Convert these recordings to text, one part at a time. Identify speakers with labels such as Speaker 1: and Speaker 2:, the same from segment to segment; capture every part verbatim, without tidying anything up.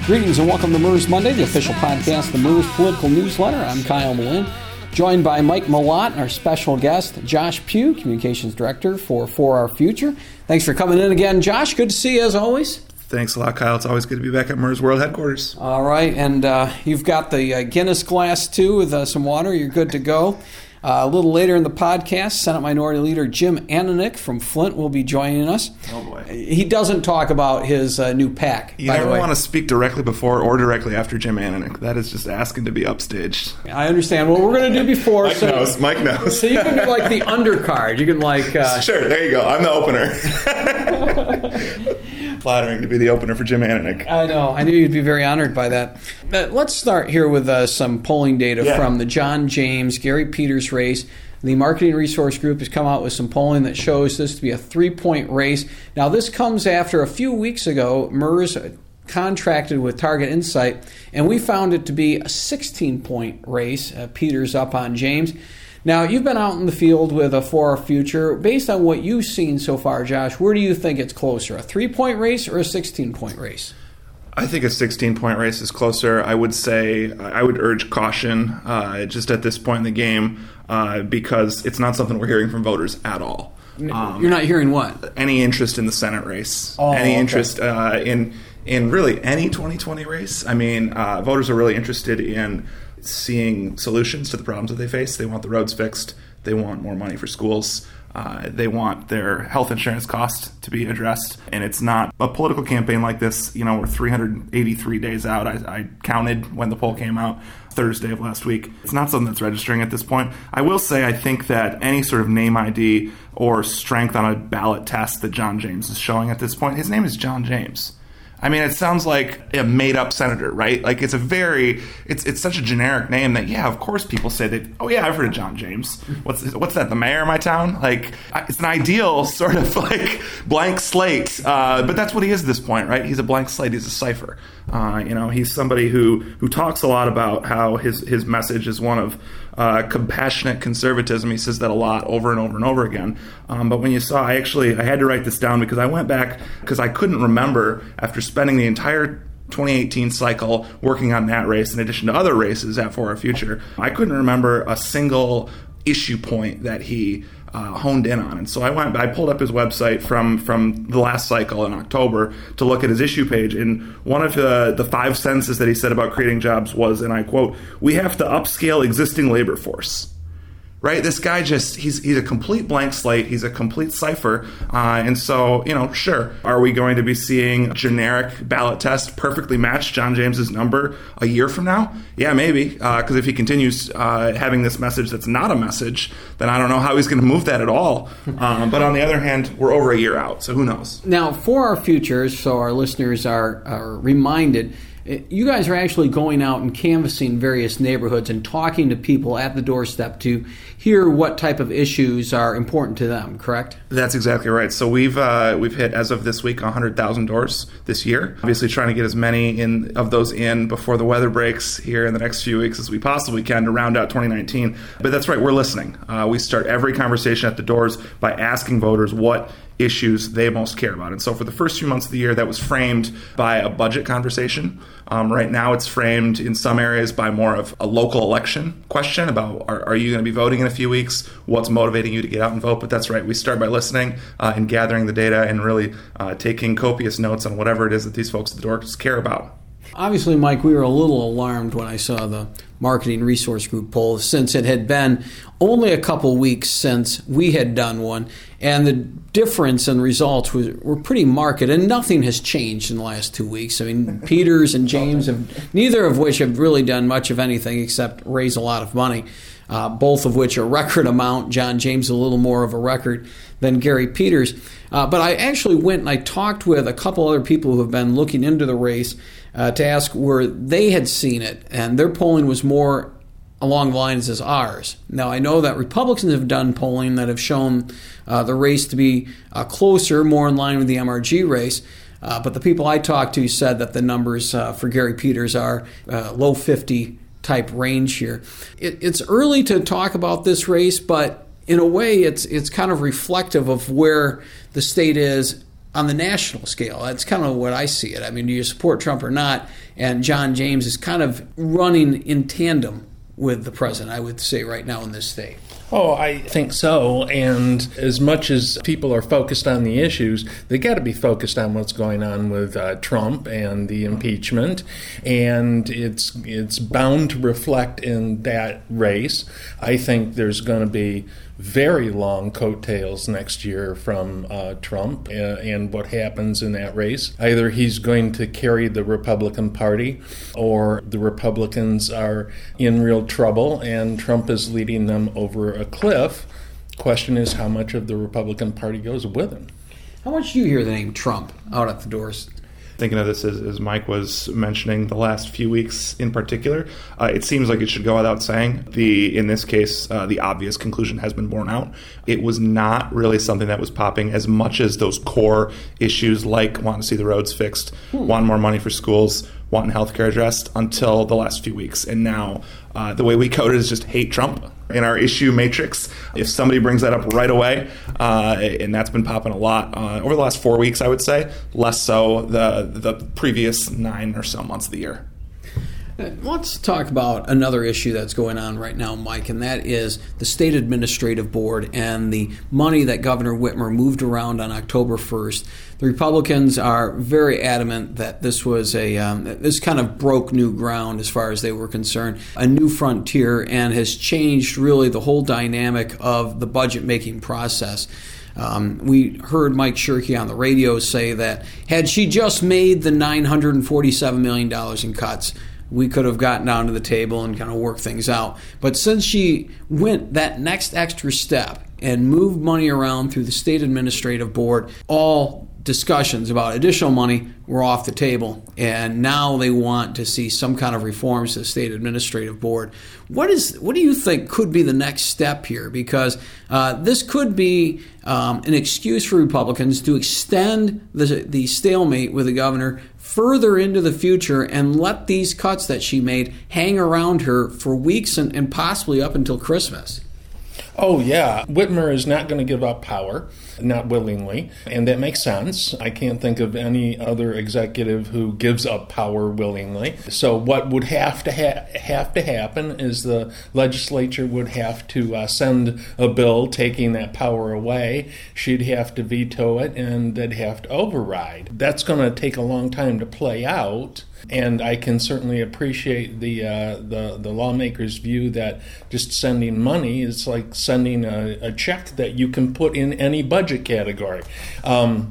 Speaker 1: Greetings and welcome to Murs Monday, the official podcast of the Murs Political Newsletter. I'm Kyle Malin, joined by Mike Malott and our special guest, Josh Pugh, Communications Director for For Our Future. Thanks for coming in again, Josh. Good to see you as always.
Speaker 2: Thanks a lot, Kyle. It's always good to be back at Murs World Headquarters.
Speaker 1: All right, and uh, you've got the uh, Guinness glass, too, with uh, some water. You're good to go. Uh, a little later in the podcast, Senate Minority Leader Jim Ananich from Flint will be joining us.
Speaker 2: Oh, boy.
Speaker 1: He doesn't talk about his uh, new PAC,
Speaker 2: You
Speaker 1: by
Speaker 2: never
Speaker 1: the way.
Speaker 2: want to speak directly before or directly after Jim Ananich. That is just asking to be upstaged.
Speaker 1: I understand what we're going to do before.
Speaker 2: Mike
Speaker 1: so,
Speaker 2: knows. Mike knows.
Speaker 1: So you can do like the undercard. You can like... Uh,
Speaker 2: Sure, there you go. I'm the opener. Flattering to be the opener for Jim Ananich.
Speaker 1: I know. I knew you'd be very honored by that. But let's start here with uh, some polling data
Speaker 2: Yeah.
Speaker 1: from the John James, Gary Peters race. The Marketing Resource Group has come out with some polling that shows this to be a three-point race. Now, this comes after a few weeks ago, Murs contracted with Target Insight, and we found it to be a sixteen-point race. Uh, Peters up on James. Now, you've been out in the field with a For Our Future. Based on what you've seen so far, Josh, where do you think it's closer, a three-point race or a sixteen-point race?
Speaker 2: I think a sixteen-point race is closer. I would say I would urge caution uh, just at this point in the game uh, because it's not something we're hearing from voters at all. Um,
Speaker 1: You're not hearing what?
Speaker 2: Any interest in the Senate race.
Speaker 1: Oh,
Speaker 2: any
Speaker 1: okay.
Speaker 2: interest uh, in in really any twenty twenty race. I mean, uh, voters are really interested in seeing solutions to the problems that they face. They want the roads fixed. They want more money for schools. Uh, they want their health insurance costs to be addressed. And it's not a political campaign like this. You know, we're three hundred eighty-three days out. I, I counted when the poll came out Thursday of last week. It's not something that's registering at this point. I will say I think that any sort of name I D or strength on a ballot test that John James is showing at this point, his name is John James. I mean, it sounds like a made-up senator, right? Like, it's a very, it's it's such a generic name that, yeah, of course people say that, oh, yeah, I've heard of John James. What's what's that, the mayor of my town? Like, it's an ideal sort of, like, blank slate. Uh, but that's what he is at this point, right? He's a blank slate. He's a cipher. Uh, you know, he's somebody who, who talks a lot about how his, his message is one of uh, compassionate conservatism. He says that a lot over and over and over again. Um, but when you saw, I actually, I had to write this down because I went back, because I couldn't remember after spending the entire twenty eighteen cycle working on that race in addition to other races at For Our Future, I couldn't remember a single issue point that he uh, honed in on. And so I went, I pulled up his website from, from the last cycle in October to look at his issue page. And one of the, the five sentences that he said about creating jobs was, and I quote, "We have to upscale existing labor force." Right? This guy just, he's he's a complete blank slate. He's a complete cipher. Uh, and so, you know, sure, are we going to be seeing generic ballot test perfectly match John James's number a year from now? Yeah, maybe. Because uh, if he continues uh, having this message that's not a message, then I don't know how he's going to move that at all. Um, but on the other hand, we're over a year out, so who knows?
Speaker 1: Now, For Our Future, so our listeners are, are reminded, you guys are actually going out and canvassing various neighborhoods and talking to people at the doorstep to hear what type of issues are important to them, correct?
Speaker 2: That's exactly right. So we've uh, we've hit, as of this week, one hundred thousand doors this year. Obviously trying to get as many in of those in before the weather breaks here in the next few weeks as we possibly can to round out twenty nineteen. But that's right, we're listening. Uh, we start every conversation at the doors by asking voters what issues they most care about. And so for the first few months of the year, that was framed by a budget conversation. Um, right now, it's framed in some areas by more of a local election question about, are, are you going to be voting in a few weeks? What's motivating you to get out and vote? But that's right. We start by listening uh, and gathering the data and really uh, taking copious notes on whatever it is that these folks at the doors care about.
Speaker 1: Obviously, Mike, we were a little alarmed when I saw the Marketing Resource Group poll, since it had been only a couple weeks since we had done one, and the difference in results was, were pretty marked, and nothing has changed in the last two weeks. I mean, Peters and James, have, neither of which have really done much of anything except raise a lot of money, uh, both of which are record amount. John James a little more of a record than Gary Peters. Uh, but I actually went and I talked with a couple other people who have been looking into the race uh, to ask where they had seen it, and their polling was more along the lines as ours. Now, I know that Republicans have done polling that have shown uh, the race to be uh, closer, more in line with the M R G race, uh, but the people I talked to said that the numbers uh, for Gary Peters are uh, low fifty type range here. It, it's early to talk about this race, but in a way, it's it's kind of reflective of where the state is on the national scale. That's kind of what I see it. I mean, do you support Trump or not? And John James is kind of running in tandem with the president, I would say, right now in this state.
Speaker 3: Oh, I think so. And as much as people are focused on the issues, they got to be focused on what's going on with uh, Trump and the impeachment. And it's it's bound to reflect in that race. I think there's going to be very long coattails next year from uh, Trump uh, and what happens in that race. Either he's going to carry the Republican Party, or the Republicans are in real trouble and Trump is leading them over a cliff. Question is how much of the Republican Party goes with him.
Speaker 1: How much do you hear the name Trump out at the doors?
Speaker 2: Thinking of this as, as Mike was mentioning the last few weeks in particular, uh, it seems like it should go without saying. The in this case, uh, the obvious conclusion has been borne out. It was not really something that was popping as much as those core issues like wanting to see the roads fixed, hmm. wanting more money for schools, wanting health care addressed until the last few weeks. And now uh, the way we code it is just hate Trump. In our issue matrix, if somebody brings that up right away, uh, and that's been popping a lot uh, over the last four weeks, I would say, less so the the previous nine or so months of the year.
Speaker 1: Let's talk about another issue that's going on right now, Mike, and that is the State Administrative Board and the money that Governor Whitmer moved around on October first. The Republicans are very adamant that this was a um, this kind of broke new ground as far as they were concerned, a new frontier, and has changed really the whole dynamic of the budget-making process. Um, we heard Mike Shirkey on the radio say that had she just made the nine hundred forty-seven million dollars in cuts, we could have gotten down to the table and kind of worked things out. But since she went that next extra step and moved money around through the State Administrative Board, all discussions about additional money were off the table. And now they want to see some kind of reforms to the State Administrative Board. What is? What do you think could be the next step here? Because uh, this could be um, an excuse for Republicans to extend the, the stalemate with the governor further into the future and let these cuts that she made hang around her for weeks and, and possibly up until Christmas.
Speaker 3: Oh, yeah. Whitmer is not going to give up power, not willingly, and that makes sense. I can't think of any other executive who gives up power willingly. So what would have to ha- have to happen is the legislature would have to uh, send a bill taking that power away. She'd have to veto it, and they'd have to override. That's going to take a long time to play out. And I can certainly appreciate the uh, the the lawmakers' view that just sending money is like sending a, a check that you can put in any budget category. Um,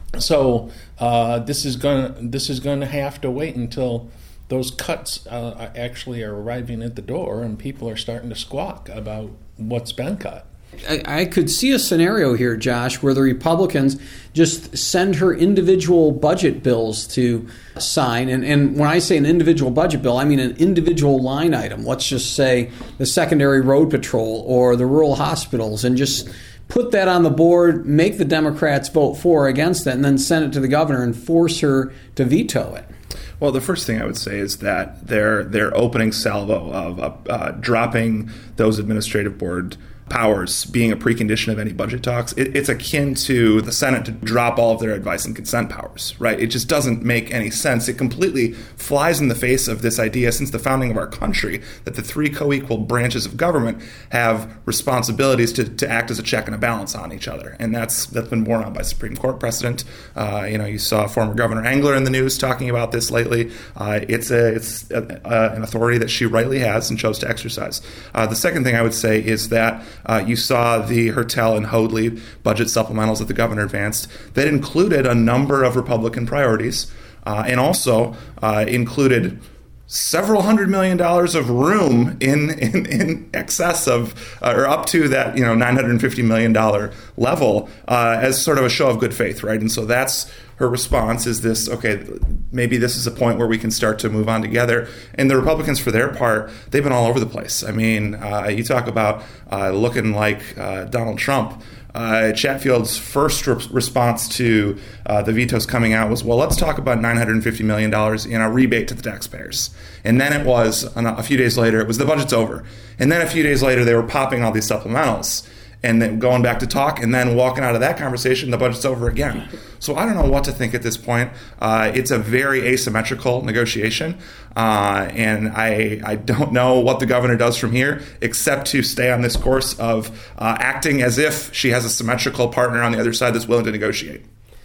Speaker 3: so uh, this is gonna this is going to have to wait until those cuts uh, actually are arriving at the door and people are starting to squawk about what's been cut.
Speaker 1: I, I could see a scenario here, Josh, where the Republicans just send her individual budget bills to sign. And, and when I say an individual budget bill, I mean an individual line item. Let's just say the secondary road patrol or the rural hospitals, and just put that on the board, make the Democrats vote for or against it, and then send it to the governor and force her to veto it.
Speaker 2: Well, the first thing I would say is that their their opening salvo of uh, uh, dropping those administrative board powers being a precondition of any budget talks, it, it's akin to the Senate to drop all of their advice and consent powers, right? It just doesn't make any sense. It completely flies in the face of this idea since the founding of our country that the three co-equal branches of government have responsibilities to, to act as a check and a balance on each other. And that's that's been borne out by Supreme Court precedent. Uh, you know, you saw former Governor Engler in the news talking about this lately. Uh, it's a, it's a, uh, an authority that she rightly has and chose to exercise. Uh, the second thing I would say is that Uh, you saw the Hertel and Hoadley budget supplementals that the governor advanced that included a number of Republican priorities uh, and also uh, included several hundred million dollars of room in in, in excess of uh, or up to that you know nine hundred fifty million dollars level uh, as sort of a show of good faith, right? And so that's her response is this, okay, maybe this is a point where we can start to move on together. And the Republicans, for their part, they've been all over the place. I mean, uh, you talk about uh, looking like uh, Donald Trump. Uh, Chatfield's first re- response to uh, the vetoes coming out was, well, let's talk about nine hundred fifty million dollars in a rebate to the taxpayers. And then it was, a few days later, it was the budget's over. And then a few days later, they were popping all these supplementals. and then going back to talk, and then walking out of that conversation, the budget's over again. So I don't know what to think at this point. Uh, it's a very asymmetrical negotiation, uh, and I I don't know what the governor does from here, except to stay on this course of uh, acting as if she has a symmetrical partner on the other side that's willing to negotiate.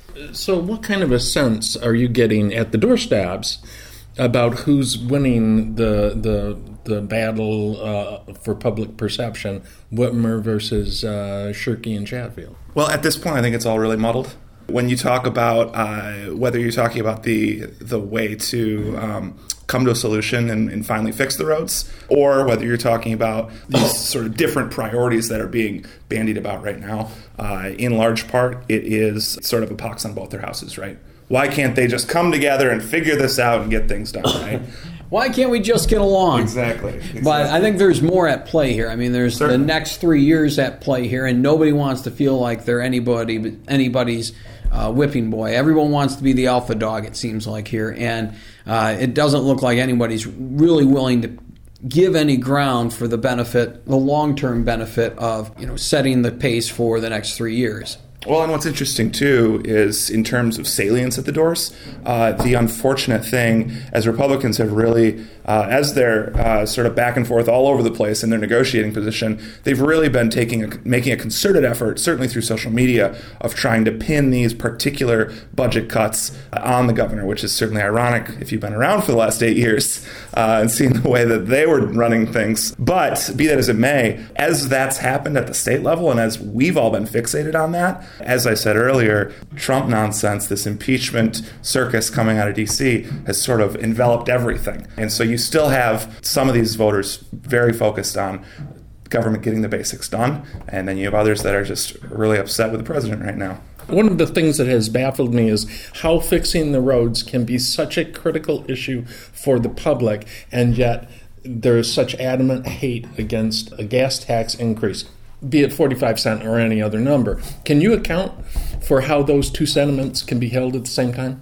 Speaker 3: So what kind of a sense are you getting at the doorsteps about who's winning the the the battle uh, for public perception, Whitmer versus uh, Shirkey and Chatfield?
Speaker 2: Well, at this point, I think it's all really muddled. When you talk about uh, whether you're talking about the the way to um, come to a solution and, and finally fix the roads, or whether you're talking about these sort of different priorities that are being bandied about right now, uh, in large part, it is sort of a pox on both their houses, right? Why can't they just come together and figure this out and get things done, right?
Speaker 1: Why can't we just get along?
Speaker 2: Exactly, exactly.
Speaker 1: But I think there's more at play here. I mean, there's Certainly. the next three years at play here, and nobody wants to feel like they're anybody anybody's uh, whipping boy. Everyone wants to be the alpha dog, it seems like here, and uh, it doesn't look like anybody's really willing to give any ground for the benefit, the long-term benefit of, you know, setting the pace for the next three years.
Speaker 2: Well, and what's interesting, too, is in terms of salience at the doors, uh, the unfortunate thing, as Republicans have really, uh, as they're uh, sort of back and forth all over the place in their negotiating position, they've really been taking a, making a concerted effort, certainly through social media, of trying to pin these particular budget cuts on the governor, which is certainly ironic if you've been around for the last eight years uh, and seen the way that they were running things. But be that as it may, as that's happened at the state level and as we've all been fixated on that, as I said earlier, Trump nonsense, this impeachment circus coming out of D C has sort of enveloped everything. And so you still have some of these voters very focused on government getting the basics done, and then you have others that are just really upset with the president right now.
Speaker 3: One of the things that has baffled me is how fixing the roads can be such a critical issue for the public, and yet there is such adamant hate against a gas tax increase, be it forty-five cents or any other number. Can you account for how those two sentiments can be held at the same time?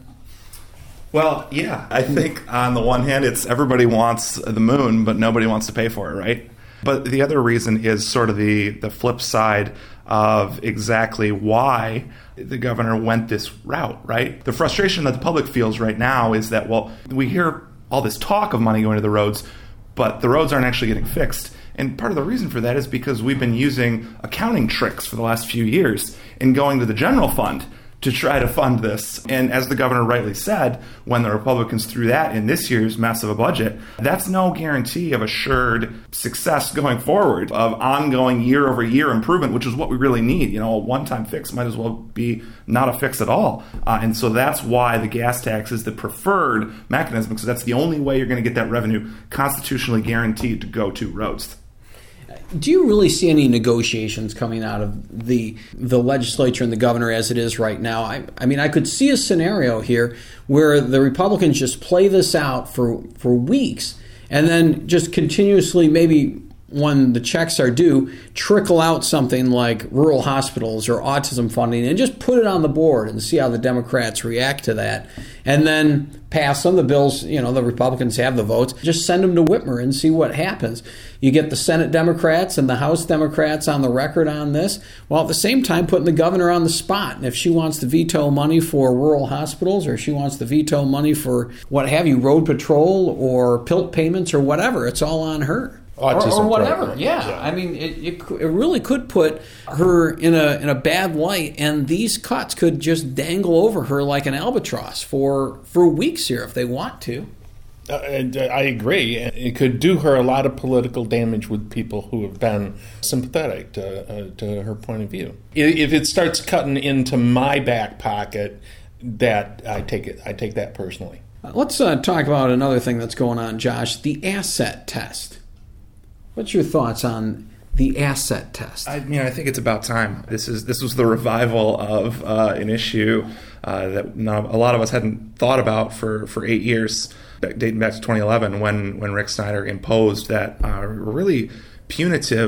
Speaker 2: Well, yeah. I think on the one hand, it's everybody wants the moon, but nobody wants to pay for it, right? But the other reason is sort of the, the flip side of exactly why the governor went this route, right? The frustration that the public feels right now is that, well, we hear all this talk of money going to the roads, but the roads aren't actually getting fixed. And part of the reason for that is because we've been using accounting tricks for the last few years in going to the general fund to try to fund this. And as the governor rightly said, when the Republicans threw that in this year's mess of a budget, that's no guarantee of assured success going forward, of ongoing year-over-year improvement, which is what we really need. You know, a one-time fix might as well be not a fix at all. Uh, and so that's why the gas tax is the preferred mechanism, because that's the only way you're going to get that revenue constitutionally guaranteed to go to roads.
Speaker 1: Do you really see any negotiations coming out of the the legislature and the governor as it is right now? I, I mean, I could see a scenario here where the Republicans just play this out for, for weeks and then just continuously, maybe when the checks are due, trickle out something like rural hospitals or autism funding and just put it on the board and see how the Democrats react to that. And then pass them. The bills, you know, the Republicans have the votes. Just send them to Whitmer and see what happens. You get the Senate Democrats and the House Democrats on the record on this, while at the same time putting the governor on the spot. And if she wants to veto money for rural hospitals, or she wants to veto money for what have you, road patrol or P I L T payments or whatever, it's all on her.
Speaker 3: Autism
Speaker 1: or, or whatever,
Speaker 3: program.
Speaker 1: yeah.
Speaker 3: yeah.
Speaker 1: I mean, it, it it really could put her in a in a bad light, and these cuts could just dangle over her like an albatross for for weeks here if they want to.
Speaker 3: Uh, I agree. It could do her a lot of political damage with people who have been sympathetic to, uh, to her point of view. If it starts cutting into my back pocket, that I take it. I take that personally.
Speaker 1: Let's uh, talk about another thing that's going on, Josh. The asset test. What's your thoughts on the asset test?
Speaker 2: I mean, I think it's about time. This is this was the revival of uh, an issue uh, that not, a lot of us hadn't thought about for, for eight years, dating back to twenty eleven, when when Rick Snyder imposed that uh, really punitive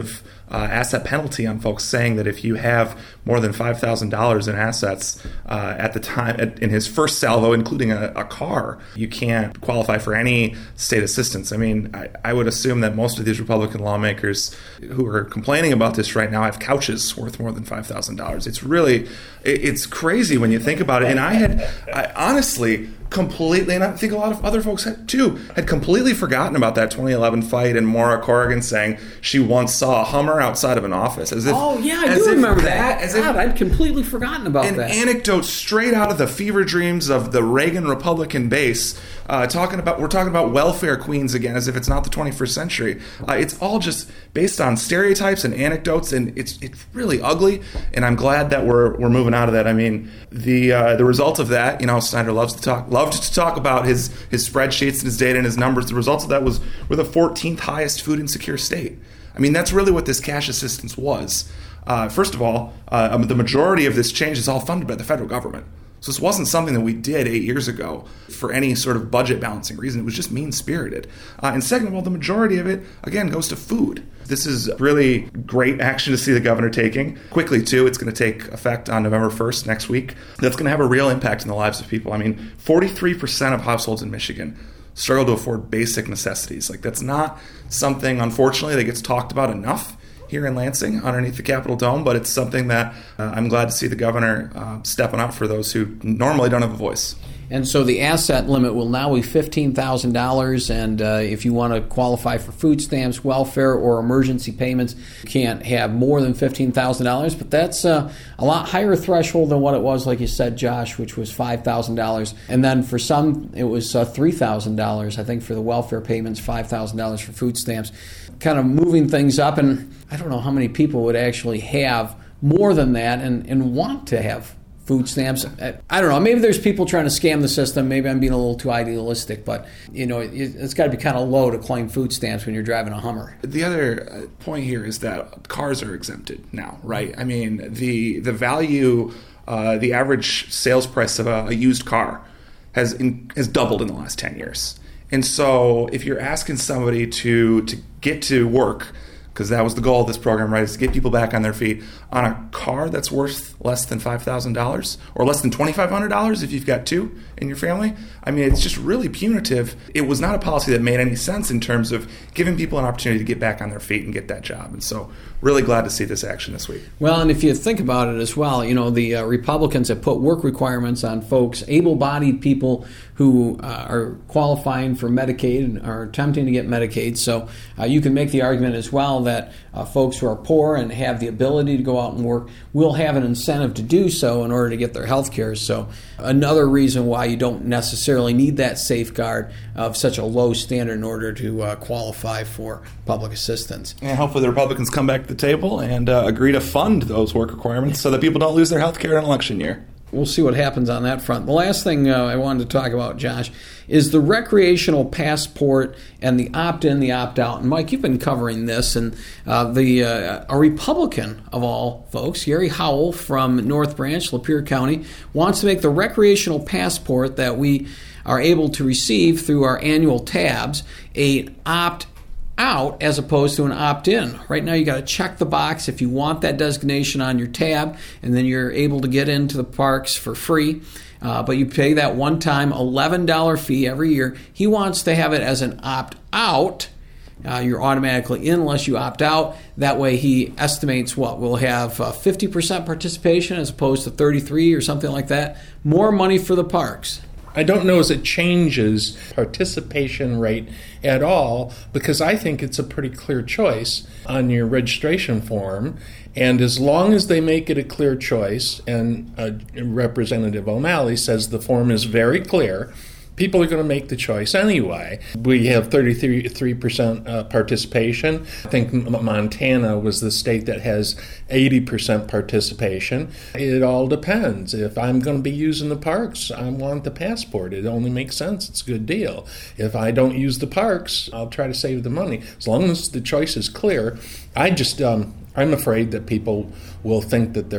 Speaker 2: uh, asset penalty on folks, saying that if you have more than five thousand dollars in assets uh, at the time, at, in his first salvo, including a, a car, you can't qualify for any state assistance. I mean, I, I would assume that most of these Republican lawmakers who are complaining about this right now have couches worth more than five thousand dollars. It's really, it, it's crazy when you think about it. And I had, I honestly, completely, and I think a lot of other folks had too, had completely forgotten about that twenty eleven fight and Maura Corrigan saying she once saw a Hummer outside of an office. As if,
Speaker 1: oh, yeah, I
Speaker 2: as
Speaker 1: do
Speaker 2: if
Speaker 1: remember
Speaker 2: that.
Speaker 1: that.
Speaker 2: As
Speaker 1: God,
Speaker 2: if
Speaker 1: I'd completely forgotten about
Speaker 2: an
Speaker 1: that.
Speaker 2: An anecdote straight out of the fever dreams of the Reagan Republican base, uh, talking about, we're talking about welfare queens again, as if it's not the twenty-first century. Uh, it's all just based on stereotypes and anecdotes, and it's it's really ugly, and I'm glad that we're we're moving out of that. I mean, the uh, the result of that, you know, Snyder loves to talk, loved to talk about his his spreadsheets and his data and his numbers. The result of that was we're the fourteenth highest food insecure state. I mean, that's really what this cash assistance was. Uh, first of all, uh, the majority of this change is all funded by the federal government. So this wasn't something that we did eight years ago for any sort of budget balancing reason. It was just mean-spirited. Uh, and second of all, the majority of it, again, goes to food. This is really great action to see the governor taking. Quickly, too, it's going to take effect on November first, next week. That's going to have a real impact in the lives of people. I mean, forty-three percent of households in Michigan struggle to afford basic necessities. Like, that's not something, unfortunately, that gets talked about enough here in Lansing underneath the Capitol Dome, but it's something that uh, I'm glad to see the governor uh, stepping up for those who normally don't have a voice.
Speaker 1: And so the asset limit will now be fifteen thousand dollars, and uh, if you want to qualify for food stamps, welfare, or emergency payments, you can't have more than fifteen thousand dollars, but that's uh, a lot higher threshold than what it was, like you said, Josh, which was five thousand dollars. And then for some, it was uh, three thousand dollars, I think, for the welfare payments, five thousand dollars for food stamps, kind of moving things up. And I don't know how many people would actually have more than that and, and want to have food stamps. I don't know. Maybe there's people trying to scam the system. Maybe I'm being a little too idealistic, but you know, it's got to be kind of low to claim food stamps when you're driving a Hummer.
Speaker 2: The other point here is that cars are exempted now, right? I mean, the the value, uh, the average sales price of a, a used car has in, has doubled in the last ten years. And so, if you're asking somebody to to get to work, because that was the goal of this program, right, is to get people back on their feet, on a car that's worth less than five thousand dollars or less than twenty-five hundred dollars if you've got two in your family. I mean, it's just really punitive. It was not a policy that made any sense in terms of giving people an opportunity to get back on their feet and get that job. And so really glad to see this action this week.
Speaker 1: Well, and if you think about it as well, you know, the uh, Republicans have put work requirements on folks, able-bodied people who uh, are qualifying for Medicaid and are attempting to get Medicaid. So uh, you can make the argument as well that uh, folks who are poor and have the ability to go out and work will have an incentive to do so in order to get their health care. So another reason why you don't necessarily need that safeguard of such a low standard in order to uh, qualify for public assistance.
Speaker 2: And hopefully the Republicans come back to the table and uh, agree to fund those work requirements so that people don't lose their health care in election year.
Speaker 1: We'll see what happens on that front. The last thing uh, I wanted to talk about, Josh, is the recreational passport and the opt-in, the opt-out. And Mike, you've been covering this, and uh, the uh, a Republican of all folks, Gary Howell from North Branch, Lapeer County, wants to make the recreational passport that we are able to receive through our annual tabs a opt out as opposed to an opt-in. Right now you got to check the box if you want that designation on your tab, and then you're able to get into the parks for free. Uh, but you pay that one-time eleven dollars fee every year. He wants to have it as an opt-out. Uh, you're automatically in unless you opt out. That way he estimates what? We'll have uh, fifty percent participation as opposed to thirty-three or something like that. More money for the parks.
Speaker 3: I don't know as it changes participation rate at all, because I think it's a pretty clear choice on your registration form. And as long as they make it a clear choice, and uh, Representative O'Malley says the form is very clear, people are going to make the choice anyway. We have thirty-three percent uh, participation. I think Montana was the state that has eighty percent participation. It all depends. If I'm going to be using the parks, I want the passport. It only makes sense. It's a good deal. If I don't use the parks, I'll try to save the money. As long as the choice is clear, I just, um, I'm afraid that people will think that they're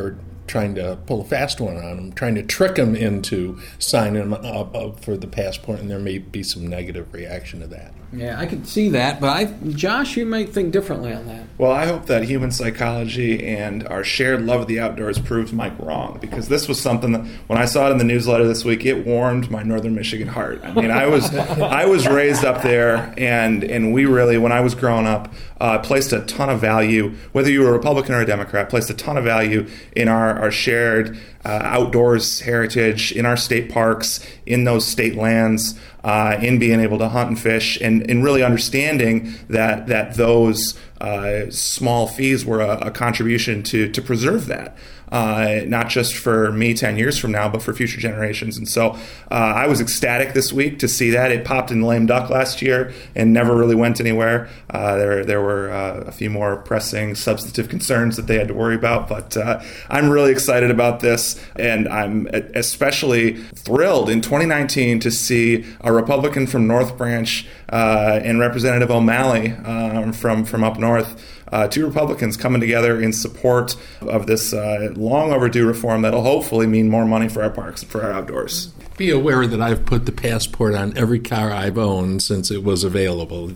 Speaker 3: trying to pull a fast one on them, trying to trick them into signing up, up for the passport, and there may be some negative reaction to that.
Speaker 1: Yeah, I could see that, but I, Josh, you might think differently on that.
Speaker 2: Well, I hope that human psychology and our shared love of the outdoors proves Mike wrong, because this was something that, when I saw it in the newsletter this week, it warmed my Northern Michigan heart. I mean, I was I was raised up there, and and we really, when I was growing up, uh, placed a ton of value, whether you were a Republican or a Democrat, placed a ton of value in our, our shared uh, outdoors heritage, in our state parks, in those state lands, uh, in being able to hunt and fish, and, and really understanding that that those uh, small fees were a, a contribution to to preserve that. Uh, not just for me ten years from now, but for future generations. And so uh, I was ecstatic this week to see that. It popped in lame duck last year and never really went anywhere. Uh, there there were uh, a few more pressing substantive concerns that they had to worry about. But uh, I'm really excited about this, and I'm especially thrilled in twenty nineteen to see a Republican from North Branch uh, and Representative O'Malley um, from, from up north, Uh, two Republicans coming together in support of this uh, long overdue reform that'll hopefully mean more money for our parks and for our outdoors.
Speaker 3: Be aware that I've put the passport on every car I've owned since it was available.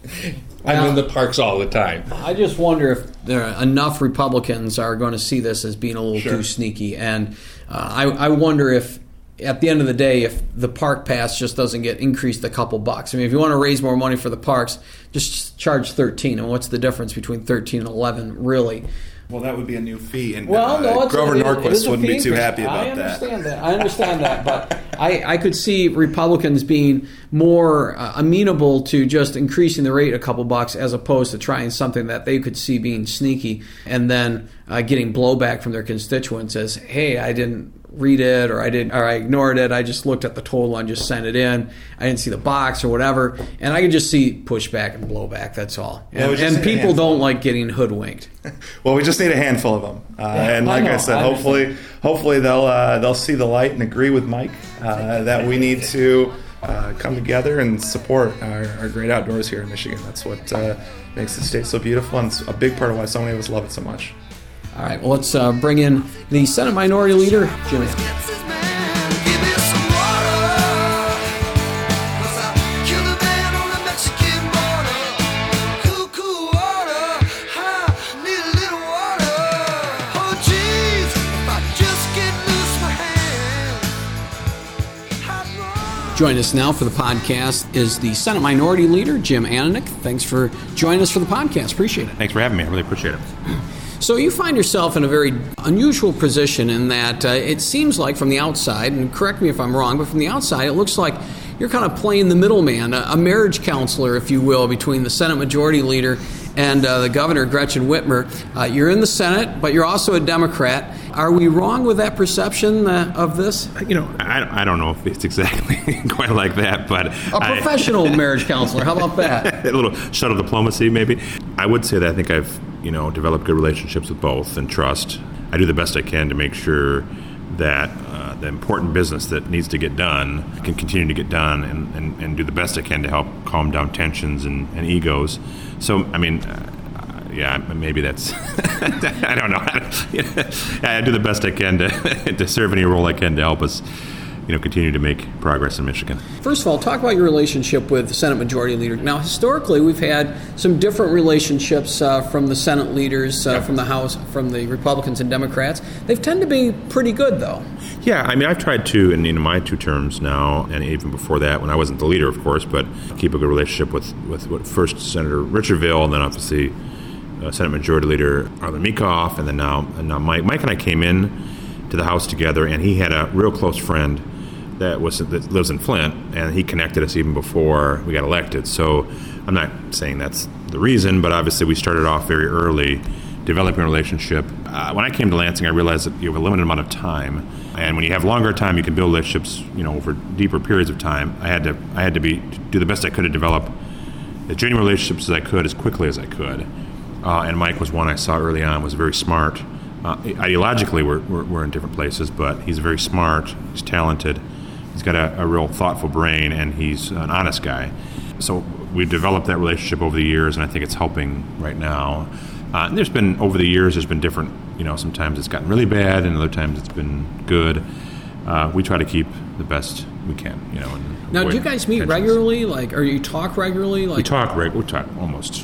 Speaker 3: I'm in the parks all the time.
Speaker 1: I just wonder if there are enough Republicans are going to see this as being a little
Speaker 2: Sure.
Speaker 1: too sneaky. And uh, I, I wonder if, at the end of the day, if the park pass just doesn't get increased a couple bucks. I mean, if you want to raise more money for the parks, just charge thirteen. And what's the difference between thirteen and eleven, really?
Speaker 2: Well, that would be a new fee, and
Speaker 1: Well,
Speaker 2: uh,
Speaker 1: no, it's
Speaker 2: Grover
Speaker 1: a, it,
Speaker 2: Norquist
Speaker 1: it is a
Speaker 2: wouldn't
Speaker 1: fee
Speaker 2: be too
Speaker 1: increase.
Speaker 2: happy about
Speaker 1: I understand
Speaker 2: that.
Speaker 1: that. I understand that, but I, I could see Republicans being more uh, amenable to just increasing the rate a couple bucks as opposed to trying something that they could see being sneaky and then uh, getting blowback from their constituents as, hey, I didn't read it, or I didn't, or I ignored it. I just looked at the total and just sent it in. I didn't see the box or whatever, and I could just see pushback and blowback. That's all. And,
Speaker 2: Well, we just
Speaker 1: and
Speaker 2: need a
Speaker 1: people
Speaker 2: handful.
Speaker 1: don't like getting hoodwinked.
Speaker 2: Well, we just need a handful of them, uh,
Speaker 1: Yeah,
Speaker 2: and
Speaker 1: I
Speaker 2: like I,
Speaker 1: know,
Speaker 2: said,
Speaker 1: I
Speaker 2: hopefully, hopefully they'll uh, they'll see the light and agree with Mike uh, that we need to uh, come together and support our, our great outdoors here in Michigan. That's what uh, makes the state so beautiful, and it's a big part of why so many of us love it so much.
Speaker 1: All right, well, let's uh, bring in the Senate Minority Leader, Jim. Join us now for the podcast is the Senate Minority Leader, Jim Ananich. Thanks for joining us for the podcast. Appreciate it.
Speaker 4: Thanks for having me. I really appreciate it.
Speaker 1: So you find yourself in a very unusual position in that uh, it seems like from the outside, and correct me if I'm wrong, but from the outside it looks like you're kind of playing the middleman, a, a marriage counselor, if you will, between the Senate Majority Leader and uh, the Governor, Gretchen Whitmer. Uh, you're in the Senate, but you're also a Democrat. Are we wrong with that perception uh, of this?
Speaker 4: You know, I, I don't know if it's exactly quite like that, but
Speaker 1: A professional
Speaker 4: I,
Speaker 1: marriage counselor, how about that?
Speaker 4: a little shuttle diplomacy, maybe. I would say that I think I've, you know, developed good relationships with both and trust. I do the best I can to make sure that uh, the important business that needs to get done can continue to get done, and, and, and do the best I can to help calm down tensions and, and egos. So, I mean, uh, yeah, maybe that's, I don't know. I do the best I can to, to serve any role I can to help us, you know, continue to make progress in Michigan.
Speaker 1: First of all, talk about your relationship with the Senate Majority Leader. Now, historically, we've had some different relationships uh, from the Senate leaders, uh, from the House, from the Republicans and Democrats. They've tended to be pretty good, though.
Speaker 4: Yeah, I mean, I've tried to, in, in my two terms now, and even before that, when I wasn't the leader, of course, but keep a good relationship with, with, with first Senator Richardville, and then obviously uh, Senate Majority Leader Arlen Meekhoff, and then now, and now Mike. Mike and I came in to the House together, and he had a real close friend that was that lives in Flint, and he connected us even before we got elected. So I'm not saying that's the reason, but obviously we started off very early developing a relationship. Uh, when I came to Lansing, I realized that you have a limited amount of time, and when you have longer time, you can build relationships, you know, over deeper periods of time. I had to I had to be do the best I could to develop as genuine relationships as I could as quickly as I could. Uh, and Mike was one I saw early on, was very smart. Uh, ideologically, we're, we're we're in different places, but he's very smart. He's talented. He's got a, a real thoughtful brain, and he's an honest guy. So we've developed that relationship over the years, and I think it's helping right now. Uh, there's been, over the years, there's been different You know, sometimes it's gotten really bad, and other times it's been good. Uh, we try to keep the best we can, you know. And
Speaker 1: now, do you guys meet
Speaker 4: tensions.
Speaker 1: regularly? Like, or you talk regularly? Like,
Speaker 4: we talk. Right, we talk almost,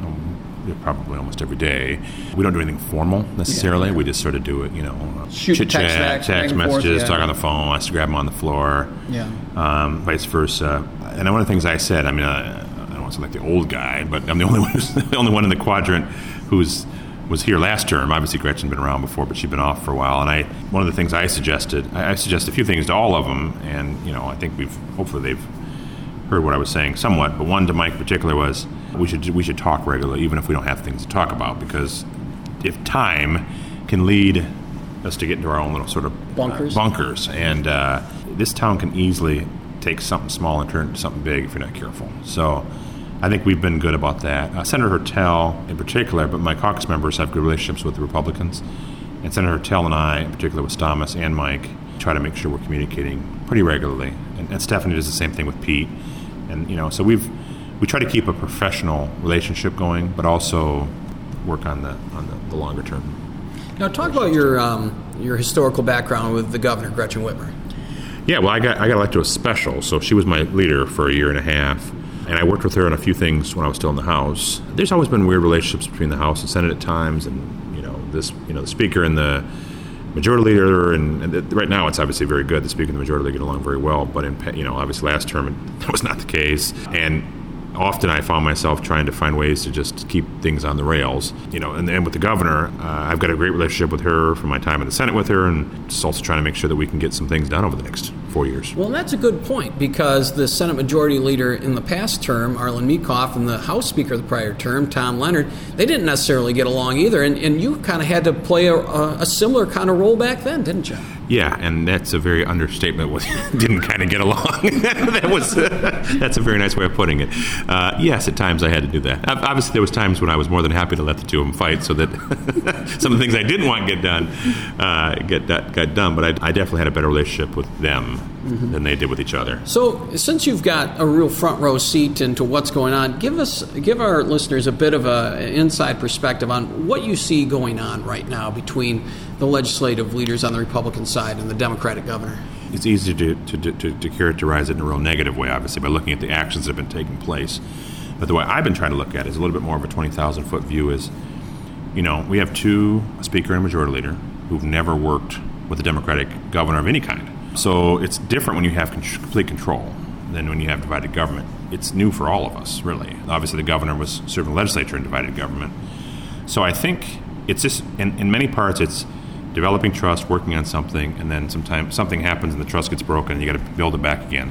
Speaker 4: um, probably almost every day. We don't do anything formal necessarily. Yeah. We just sort of do it, you know,
Speaker 1: Shoot
Speaker 4: chit
Speaker 1: text,
Speaker 4: chat,
Speaker 1: text,
Speaker 4: text
Speaker 1: forth,
Speaker 4: messages,
Speaker 1: yeah.
Speaker 4: talk on the phone. I used to grab them on the floor.
Speaker 1: Yeah.
Speaker 4: Um, vice versa. And one of the things I said, I mean, uh, I don't want to sound like the old guy, but I'm the only one, who's, the only one in the quadrant who's was here last term. Obviously, Gretchen's been around before, but she'd been off for a while. And I, one of the things I suggested, I, I suggested a few things to all of them, and you know, I think we've hopefully they've heard what I was saying somewhat. But one to Mike in particular was we should we should talk regularly, even if we don't have things to talk about, because if time can lead us to get into our own little sort of
Speaker 1: bunkers,
Speaker 4: uh, bunkers, and uh, this town can easily take something small and turn it into something big if you're not careful. So I think we've been good about that. Uh, Senator Hertel in particular, but my caucus members have good relationships with the Republicans. And Senator Hertel and I, in particular with Stamas and Mike, try to make sure we're communicating pretty regularly. And, and Stephanie does the same thing with Pete. And, you know, so we've we try to keep a professional relationship going, but also work on the on the, the longer term.
Speaker 1: Now, talk about your um, your historical background with the governor, Gretchen Whitmer.
Speaker 4: Yeah, well, I got I got elected to a special, so she was my leader for a year and a half. And I worked with her on a few things when I was still in the House. There's always been weird relationships between the House and Senate at times, and you know this, you know, the Speaker and the Majority Leader, and, and the, right now it's obviously very good. The Speaker and the Majority Leader get along very well, but in you know obviously last term that was not the case, and often I found myself trying to find ways to just keep things on the rails, you know. And, and with the governor, uh, I've got a great relationship with her from my time in the Senate with her, and just also trying to make sure that we can get some things done over the next four years.
Speaker 1: Well, that's a good point, because the Senate Majority Leader in the past term, Arlen Meekhoff, and the House Speaker the prior term, Tom Leonard, they didn't necessarily get along either, and, and you kind of had to play a, a similar kind of role back then, didn't you?
Speaker 4: Yeah, and that's a very understatement. With didn't kind of get along. that was uh, that's a very nice way of putting it. Uh, yes, at times I had to do that. Obviously, there was times when I was more than happy to let the two of them fight, so that some of the things I didn't want get done uh, get got done. But I, I definitely had a better relationship with them mm-hmm. than they did with each other.
Speaker 1: So, since you've got a real front row seat into what's going on, give us give our listeners a bit of a, an inside perspective on what you see going on right now between the legislative leaders on the Republican side and the Democratic governor.
Speaker 4: It's easy to, to, to, to characterize it in a real negative way, obviously, by looking at the actions that have been taking place. But the way I've been trying to look at it is a little bit more of a twenty thousand foot view is, you know, we have two, a Speaker and a Majority Leader, who've never worked with a Democratic governor of any kind. So it's different when you have con- complete control than when you have divided government. It's new for all of us, really. Obviously, the governor was serving the legislature in divided government. So I think it's just, in, in many parts, it's developing trust, working on something, and then sometimes something happens and the trust gets broken and you got to build it back again.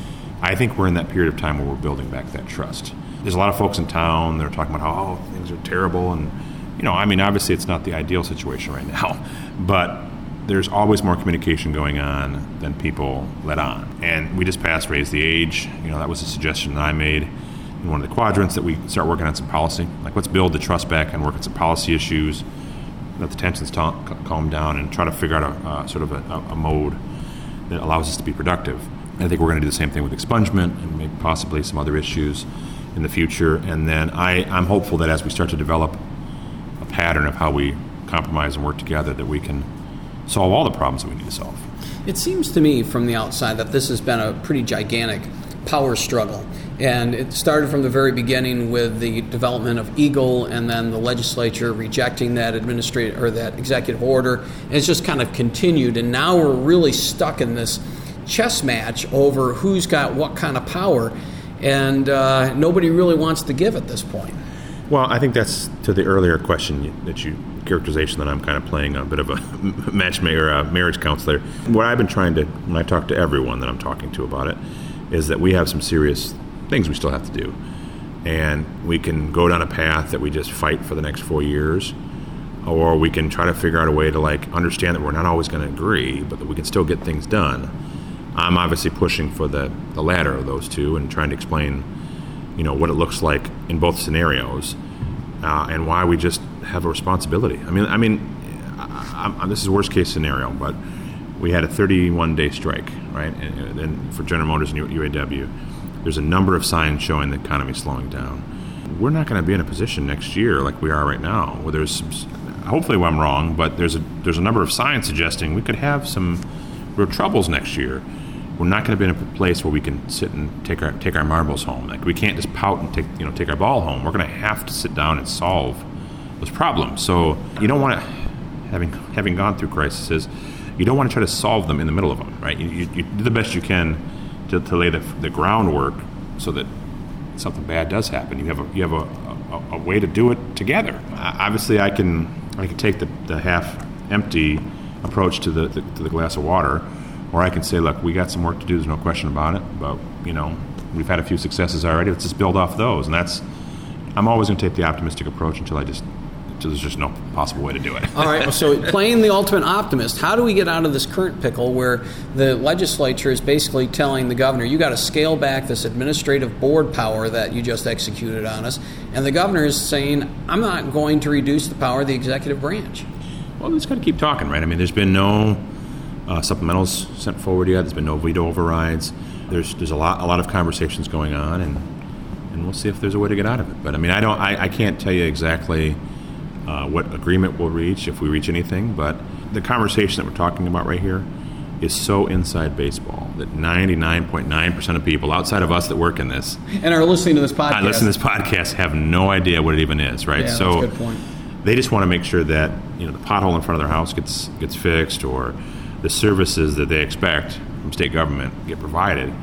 Speaker 4: I think we're in that period of time where we're building back that trust. There's a lot of folks in town that are talking about how oh, things are terrible, and you know, I mean, obviously it's not the ideal situation right now, but there's always more communication going on than people let on. And we just passed Raise the Age. You know, that was a suggestion that I made in one of the quadrants, that we start working on some policy. Like, let's build the trust back and work on some policy issues, let the tensions ta- calm down, and try to figure out a uh, sort of a, a mode that allows us to be productive. And I think we're going to do the same thing with expungement and maybe possibly some other issues in the future. And then I, I'm hopeful that as we start to develop a pattern of how we compromise and work together, that we can solve all the problems that we need to solve.
Speaker 1: It seems to me from the outside that this has been a pretty gigantic power struggle. And it started from the very beginning with the development of EGLE, and then the legislature rejecting that administrative or that executive order. And it's just kind of continued, and now we're really stuck in this chess match over who's got what kind of power, and uh, nobody really wants to give at this point.
Speaker 4: Well, I think that's to the earlier question that you characterization that I'm kind of playing a bit of a matchmaker, a marriage counselor. What I've been trying to, when I talk to everyone that I'm talking to about it, is that we have some serious things we still have to do. And we can go down a path that we just fight for the next four years, or we can try to figure out a way to like understand that we're not always going to agree, but that we can still get things done. I'm obviously pushing for the, the latter of those two and trying to explain, you know, what it looks like in both scenarios, uh, and why we just have a responsibility. I mean, I mean, I, I, this is worst case scenario, but we had a thirty-one day strike, right? And, and for General Motors and U A W, there's a number of signs showing the economy slowing down. We're not going to be in a position next year like we are right now, where there's some, hopefully I'm wrong, but there's a there's a number of signs suggesting we could have some real troubles next year. We're not going to be in a place where we can sit and take our take our marbles home. Like we can't just pout and take you know take our ball home. We're going to have to sit down and solve those problems. So you don't want to, having having gone through crises, you don't want to try to solve them in the middle of them, right? You, you, you do the best you can to, to lay the, the groundwork so that something bad does happen. You have a you have a, a, a way to do it together. Uh, obviously, I can I can take the, the half empty approach to the, the to the glass of water. Or I can say, look, we got some work to do, there's no question about it, but, you know, we've had a few successes already, let's just build off those. And that's, I'm always going to take the optimistic approach until I just, until there's just no possible way to do it.
Speaker 1: All right, so playing the ultimate optimist, how do we get out of this current pickle where the legislature is basically telling the governor, you got to scale back this administrative board power that you just executed on us, and the governor is saying, I'm not going to reduce the power of the executive branch?
Speaker 4: Well, we just got to keep talking, right? I mean, there's been no Uh, supplementals sent forward yet. There's been no veto overrides. There's there's a lot a lot of conversations going on, and and we'll see if there's a way to get out of it. But I mean, I don't I, I can't tell you exactly uh, what agreement we'll reach if we reach anything. But the conversation that we're talking about right here is so inside baseball that ninety-nine point nine percent of people outside of us that work in this
Speaker 1: and are listening to this podcast,
Speaker 4: I listen to this podcast have no idea what it even is. Right?
Speaker 1: Yeah,
Speaker 4: so
Speaker 1: that's a good point.
Speaker 4: They just want to make sure that you know the pothole in front of their house gets gets fixed, or the services that they expect from state government get provided.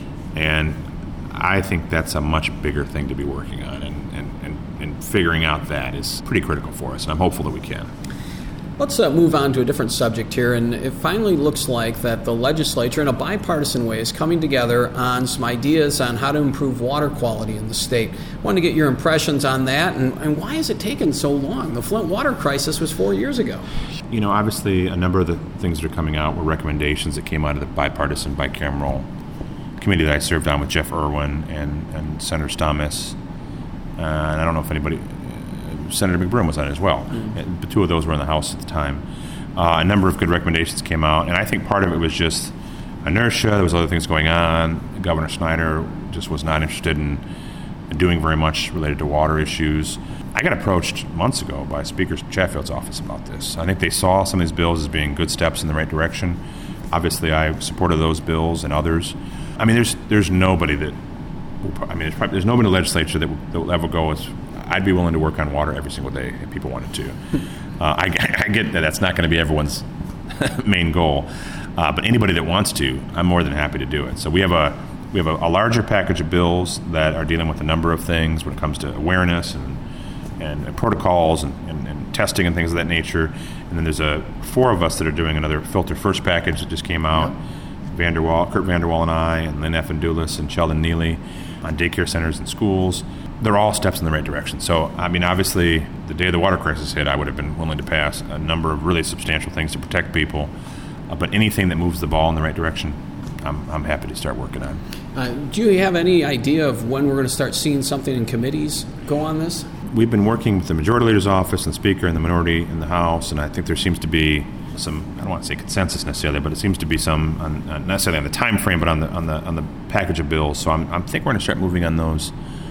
Speaker 4: And I think that's a much bigger thing to be working on, and, and, and, and figuring out that is pretty critical for us, and I'm hopeful that we can.
Speaker 1: Let's uh, move on to a different subject here, and it finally looks like that the legislature, in a bipartisan way, is coming together on some ideas on how to improve water quality in the state. I wanted to get your impressions on that, and, and why has it taken so long? The Flint water crisis was four years ago.
Speaker 4: You know, obviously, a number of the things that are coming out were recommendations that came out of the bipartisan, bicameral committee that I served on with Jeff Irwin and, and Senator Stamas. Uh, and I don't know if anybody... Senator McBroom was on it as well. Mm. The two of those were in the House at the time. Uh, a number of good recommendations came out, and I think part of it was just inertia. There was other things going on. Governor Snyder just was not interested in doing very much related to water issues. I got approached months ago by Speaker Chatfield's office about this. I think they saw some of these bills as being good steps in the right direction. Obviously, I supported those bills and others. I mean, there's there's nobody that, will, I mean, there's, probably, there's nobody in the legislature that will, that will ever go as, I'd be willing to work on water every single day if people wanted to. Uh, I, I get that that's not going to be everyone's main goal, uh, but anybody that wants to, I'm more than happy to do it. So we have a we have a, a larger package of bills that are dealing with a number of things when it comes to awareness and and, and protocols and, and, and testing and things of that nature. And then there's a four of us that are doing another Filter First package that just came out. Vanderwall, Kurt Vanderwall and I, and Lynn Effendulis and Sheldon Neely on daycare centers and schools. They're all steps in the right direction. So, I mean, obviously, the day the water crisis hit, I would have been willing to pass a number of really substantial things to protect people. Uh, but anything that moves the ball in the right direction, I'm, I'm happy to start working on.
Speaker 1: Uh, do you have any idea of when we're going to start seeing something in committees go on this? We've
Speaker 4: been working with the Majority Leader's office and the Speaker and the minority in the House, and I think there seems to be some, I don't want to say consensus necessarily, but it seems to be some, on, not necessarily on the time frame, but on the on the on the package of bills. So I'm, I'm think we're going to start moving on those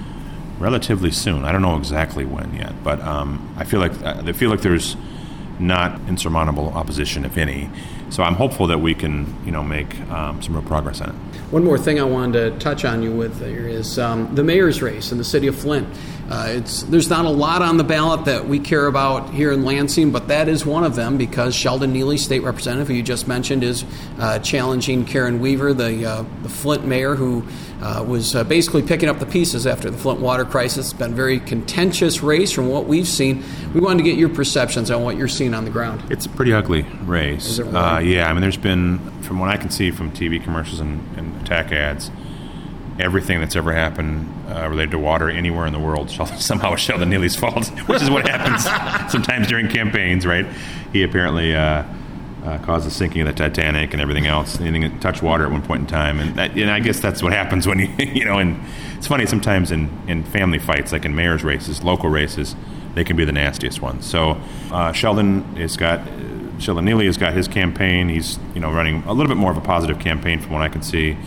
Speaker 4: relatively soon. I don't know exactly when yet, but um, I feel like I feel like there's not insurmountable opposition, if any. So I'm hopeful that we can, you know, make um, some real progress on it.
Speaker 1: One more thing I wanted to touch on you with here is um, the mayor's race in the city of Flint. Uh, it's there's not a lot on the ballot that we care about here in Lansing, but that is one of them because Sheldon Neely, state representative, who you just mentioned, is uh, challenging Karen Weaver, the, uh, the Flint mayor, who uh, was uh, basically picking up the pieces after the Flint water crisis. It's been a very contentious race from what we've seen. We wanted to get your perceptions on what you're seeing on the ground.
Speaker 4: It's a pretty ugly race.
Speaker 1: Is it really?
Speaker 4: Uh, yeah, I mean, there's been, from what I can see from T V commercials and, and attack ads, everything that's ever happened uh, related to water anywhere in the world somehow is Sheldon Neely's fault, which is what happens sometimes during campaigns, right? He apparently uh, uh, caused the sinking of the Titanic and everything else. Anything that touched water at one point in time, and, that, and I guess that's what happens when you, you know. And it's funny sometimes in, in family fights, like in mayor's races, local races, they can be the nastiest ones. So uh, Sheldon has got. Sheldon Neely has got his campaign. He's, you know, running a little bit more of a positive campaign from what I can see.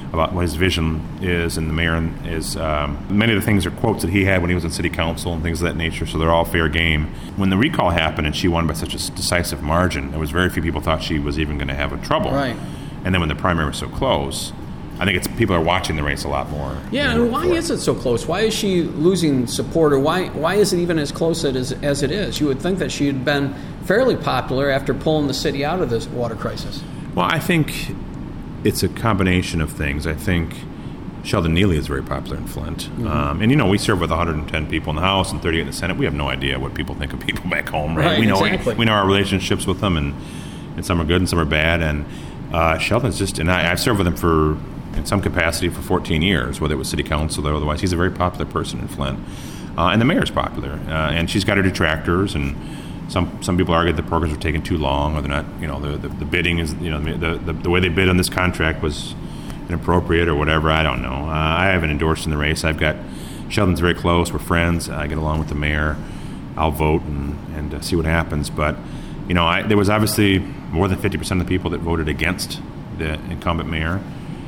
Speaker 4: about what his vision is, and the mayor is um, many of the things are quotes that he had when he was in city council and things of that nature. So they're all fair game. When the recall happened and she won by such a decisive margin, there was very few people thought she was even going to have a trouble.
Speaker 1: Right.
Speaker 4: And then when the primary was so close, I think it's people are watching the race a lot more.
Speaker 1: Yeah, and why is it so close? Why is she losing support, or why why is it even as close as as it is? You would think that she had been fairly popular after pulling the city out of this water crisis.
Speaker 4: Well, I think it's a combination of things. I think Sheldon Neely is very popular in Flint. Mm-hmm. Um, and, you know, we serve with one hundred ten people in the House and thirty-eight in the Senate. We have no idea what people think of people back home, right?
Speaker 1: Right,
Speaker 4: we know
Speaker 1: exactly.
Speaker 4: we know our relationships with them, and, and some are good and some are bad. And uh, Sheldon's just, and I, I've served with him for, in some capacity, for fourteen years, whether it was city council or otherwise. He's a very popular person in Flint. Uh, and the mayor's popular. Uh, and she's got her detractors, and Some some people argue the programs are taking too long, or they're not. You know, the the, the bidding is, you know, the, the the way they bid on this contract was inappropriate or whatever. I don't know. Uh, I haven't endorsed in the race. I've got Sheldon's very close. We're friends. I get along with the mayor. I'll vote and and uh, see what happens. But you know, I, there was obviously more than fifty percent of the people that voted against the incumbent mayor.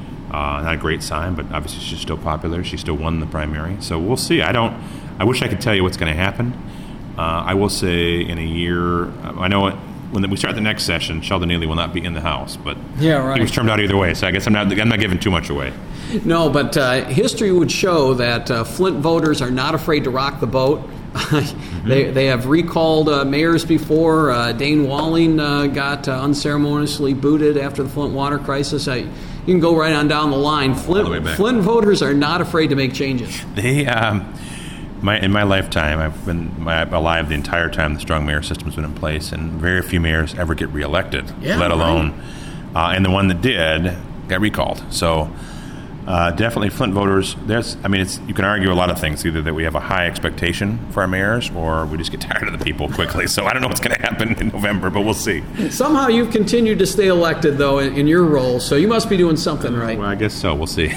Speaker 4: Uh, not a great sign, but obviously she's still popular. She still won the primary. So we'll see. I don't. I wish I could tell you what's going to happen. Uh, I will say in a year, I know it, when we start the next session, Sheldon Neely will not be in the House, but
Speaker 1: yeah, right.
Speaker 4: he was termed out either way, so I guess I'm not I'm not giving too much away.
Speaker 1: No, but uh, history would show that uh, Flint voters are not afraid to rock the boat. mm-hmm. They they have recalled uh, mayors before. Uh, Dane Walling uh, got uh, unceremoniously booted after the Flint water crisis. I, you can go right on down the line. Flint,
Speaker 4: All the way back.
Speaker 1: Flint voters are not afraid to make changes.
Speaker 4: They... Um, My, in my lifetime, I've been my, alive the entire time the strong mayor system's been in place, and very few mayors ever get reelected,
Speaker 1: yeah,
Speaker 4: let alone,
Speaker 1: right.
Speaker 4: uh, and the one that did got recalled. So uh, definitely Flint voters, there's, I mean, it's you can argue a lot of things, either that we have a high expectation for our mayors or we just get tired of the people quickly. So I don't know what's going to happen in November, but we'll see.
Speaker 1: Somehow you've continued to stay elected, though, in, in your role, so you must be doing something right.
Speaker 4: Well, I guess so. We'll see.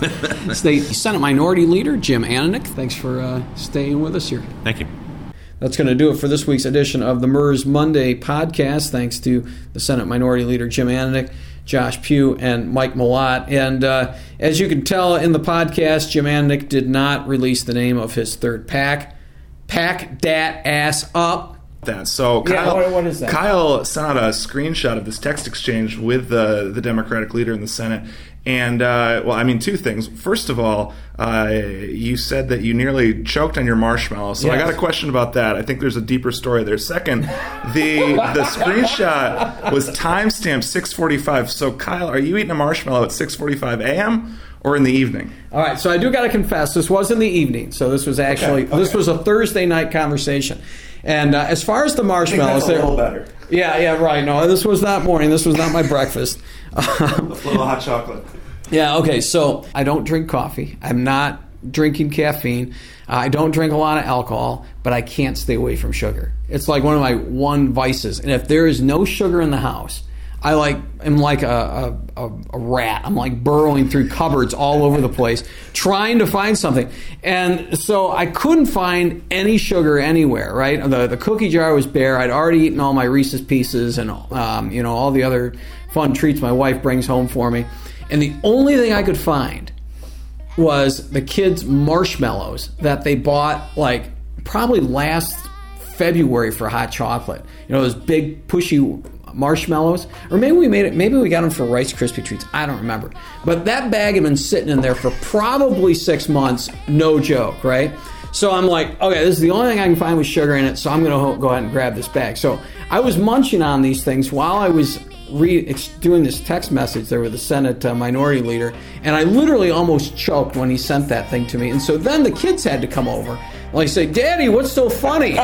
Speaker 1: State Senate Minority Leader Jim Ananich, thanks for uh, staying with us here.
Speaker 4: Thank you.
Speaker 1: That's going to do it for this week's edition of the M E R S Monday podcast. Thanks to the Senate Minority Leader Jim Ananich, Josh Pugh, and Mike Malott. And uh, as you can tell in the podcast, Jim Ananich did not release the name of his third PAC. Pack dat ass up.
Speaker 2: That. So
Speaker 1: Yeah,
Speaker 2: Kyle,
Speaker 1: what- what is that?
Speaker 2: Kyle sent out a screenshot of this text exchange with the the Democratic leader in the Senate. And, uh, well, I mean, two things. First of all, uh, you said that you nearly choked on your marshmallow. So I
Speaker 1: Yes.
Speaker 2: got a question about that. I think there's a deeper story there. Second, the the screenshot was timestamped six forty-five. So, Kyle, are you eating a marshmallow at six forty-five a.m. or in the evening?
Speaker 1: All right, so I do got to confess, this was in the evening. So this was actually,
Speaker 2: Okay, okay.
Speaker 1: this was a Thursday night conversation. And uh, as far as the marshmallows...
Speaker 2: that's a little
Speaker 1: they're-
Speaker 2: better.
Speaker 1: Yeah, yeah, right. No, this was not morning. This was not my breakfast.
Speaker 2: A little hot chocolate.
Speaker 1: Yeah, okay, so I don't drink coffee. I'm not drinking caffeine. Uh, I don't drink a lot of alcohol, but I can't stay away from sugar. It's like one of my one vices. And if there is no sugar in the house, I like am like a, a, a rat. I'm like burrowing through cupboards all over the place, trying to find something. And so I couldn't find any sugar anywhere, right? The, the cookie jar was bare. I'd already eaten all my Reese's Pieces and um, you know all the other fun treats my wife brings home for me. And the only thing I could find was the kids' marshmallows that they bought like probably last February for hot chocolate. You know, those big pushy marshmallows. Or maybe we made it, maybe we got them for Rice Krispie treats. I don't remember. But that bag had been sitting in there for probably six months, no joke, right? So I'm like, okay, this is the only thing I can find with sugar in it, so I'm going to go ahead and grab this bag. So I was munching on these things while I was re- doing this text message there with the Senate uh, Minority Leader, and I literally almost choked when he sent that thing to me. And so then the kids had to come over. Like, say, Daddy, what's so funny?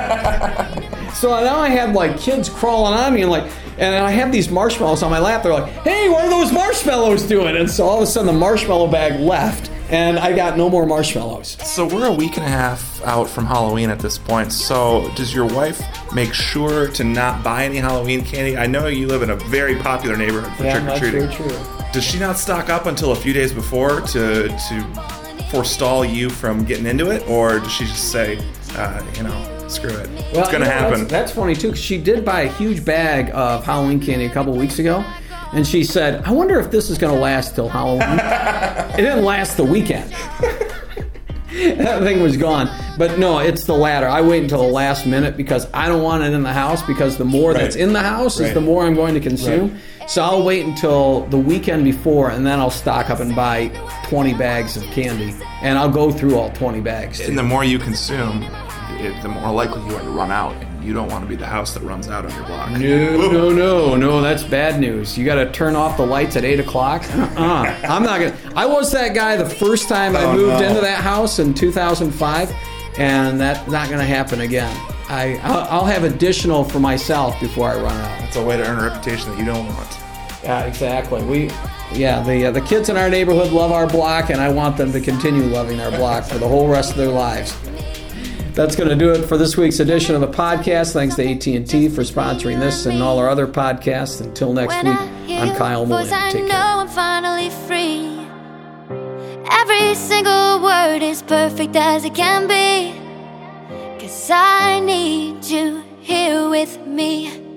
Speaker 1: So now I had like kids crawling on me and like, and I have these marshmallows on my lap. They're like, hey, what are those marshmallows doing? And so all of a sudden the marshmallow bag left and I got no more marshmallows.
Speaker 2: So we're a week and a half out from Halloween at this point. So does your wife make sure to not buy any Halloween candy? I know you live in a very popular neighborhood for
Speaker 1: Yeah, that's
Speaker 2: trick-or-treating.
Speaker 1: very true.
Speaker 2: Does she not stock up until a few days before to to forestall you from getting into it? Or does she just say, uh, you know, screw it, it's going to
Speaker 1: you know,
Speaker 2: happen?
Speaker 1: That's, that's funny too, because she did buy a huge bag of Halloween candy a couple weeks ago. And she said, I wonder if this is going to last till Halloween. It didn't last the weekend. That thing was gone. But no, it's the latter. I wait until the last minute because I don't want it in the house, because the more
Speaker 3: Right.
Speaker 1: that's in the house
Speaker 3: Right.
Speaker 1: is the more I'm going to consume.
Speaker 3: Right.
Speaker 1: So I'll wait until the weekend before, and then I'll stock up and buy twenty bags of candy. And I'll go through all twenty bags.
Speaker 2: And the more you consume, it, the more likely you are to run out. And you don't want to be the house that runs out on your block.
Speaker 1: No, no, no, no, that's bad news. You got to turn off the lights at eight o'clock. Uh-uh. I'm not going to. I was that guy the first time I
Speaker 3: Oh,
Speaker 1: moved
Speaker 3: no.
Speaker 1: into that house in two thousand five, and that's not going to happen again. I, I'll, I'll have additional for myself before I run out.
Speaker 2: It's a way to earn a reputation that you don't want.
Speaker 1: Yeah, exactly. We, yeah, the uh, the kids in our neighborhood love our block, and I want them to continue loving our block for the whole rest of their lives. That's going to do it for this week's edition of the podcast. Thanks to A T and T for sponsoring this and all our other podcasts. Until next
Speaker 5: When
Speaker 1: week,
Speaker 5: I hear
Speaker 1: I'm
Speaker 5: your
Speaker 1: Kyle Mooney.
Speaker 5: voice, I
Speaker 1: Take
Speaker 5: know
Speaker 1: care.
Speaker 5: I'm finally free. Every single word is perfect as it can be. 'Cause I need you here with me.